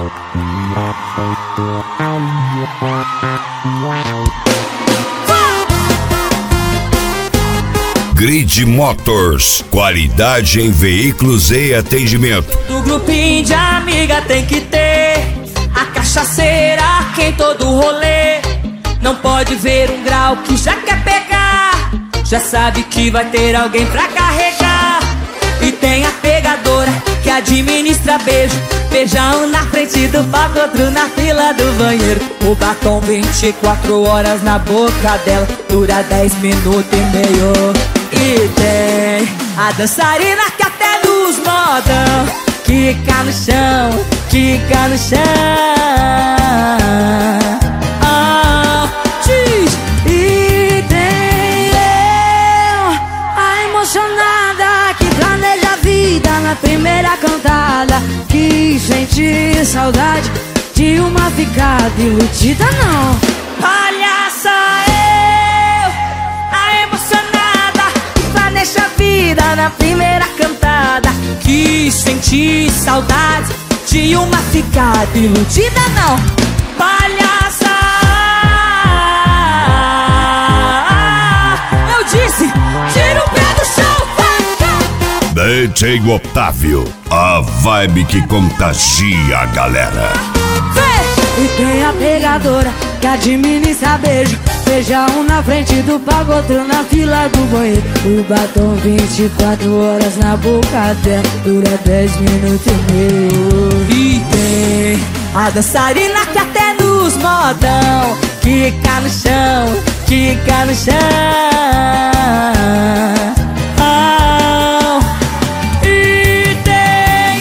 Grid Motors, qualidade em veículos e atendimento. Do grupinho de amiga tem que ter a cachaceira que em todo rolê não pode ver um grau que já quer pegar, já sabe que vai ter alguém pra carregar. E tem a pegadora que administra beijo, beija um na frente do palco, outro na fila do banheiro. O batom 24 horas na boca dela dura 10 minutos e meio. E tem a dançarina que até nos modão quica no chão, quica no chão. Diz. E tem eu, a emocionada que planeja a vida na primeira cantada, que sente saudade de uma ficada iludida não. Palhaça eu, a emocionada que planeja a vida na primeira cantada, que senti saudade de uma ficada iludida não. Palhaça, eu disse, tira o pé do chão. DJ Otávio, a vibe que contagia a galera. E tem a pegadora que administra beijo, beija um na frente do palco, outro na fila do banheiro. O batom 24 horas na boca dela dura 10 minutos e meio. E tem a dançarina que até nos modão quica no chão, quica no chão. E tem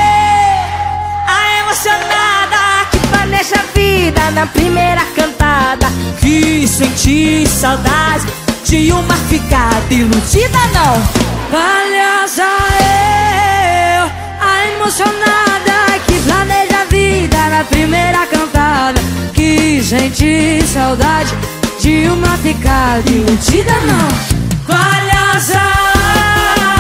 a emocionada que planeja a vida na primeira cantada, que senti saudade de uma ficada iludida não. Palhaça eu, a emocionada que planeja a vida na primeira cantada, que senti saudade de uma ficada iludida não. Palhaça